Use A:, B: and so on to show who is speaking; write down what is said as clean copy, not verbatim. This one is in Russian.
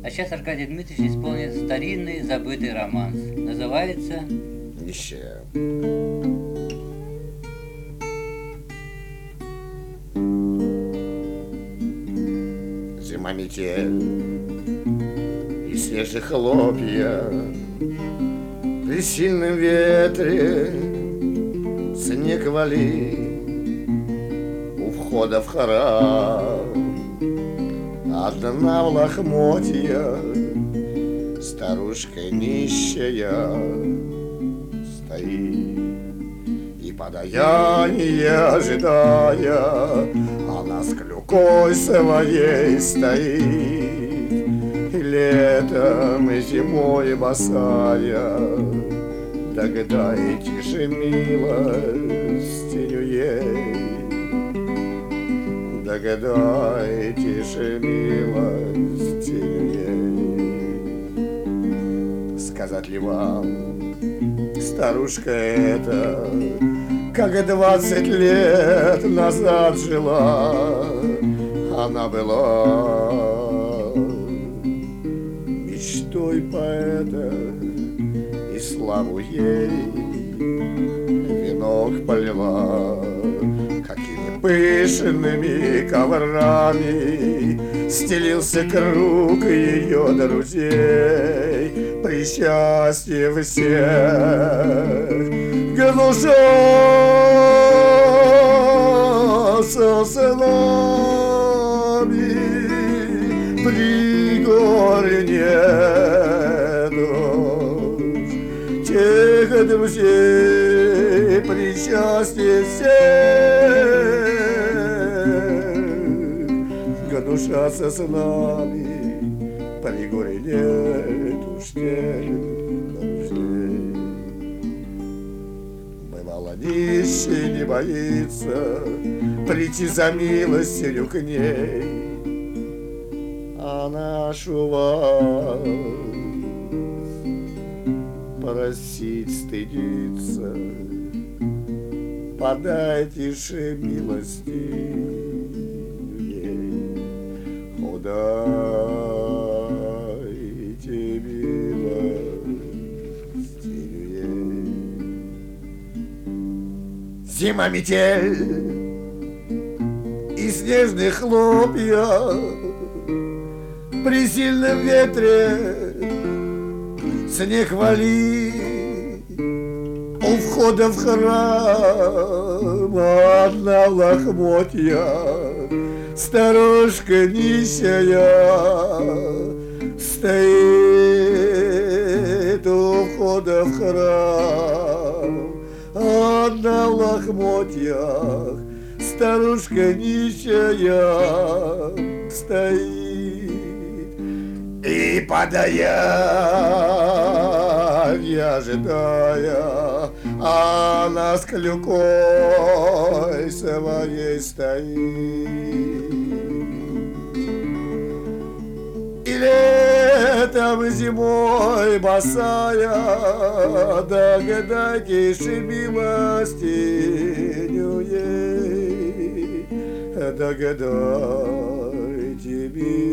A: А сейчас Аркадий Дмитриевич исполнит старинный забытый романс. Называется
B: «Нищая». Зима, метель и свежие хлопья, при сильном ветре снег вали у входа в храм. Одна в лохмотьях, старушка нищая, стоит и подаяние ожидая, она с клюкой своей стоит, и летом, и зимой босая. Догадайте же милостиню ей, догадайте же милостиню ей. Сказать ли вам, старушка эта, как 20 лет назад жила, она была мечтой поэта, и славу ей венок полила. Какими пышными коврами стелился круг ее друзей, при счастье всех гнушался сынами, при горе нету тех друзей, при счастье всех гнушаться с нами, при горе нет уж тех друзей. Бывало, нищий не боится прийти за милостью к ней, а нашу вас просить стыдится. Подайте же милости ей, удайте милости ей. Зима, метель и снежные хлопья, при сильном ветре снег вали у входа в храм. Одна в лохмотьях, старушка нищая, стоит у входа в храм. Одна в лохмотьях, старушка нищая, стоит и подаяние ожидая, она с клюкой своей стоит. И летом, и зимой босая, догадайтесь милостиню ей, догадайте милостиню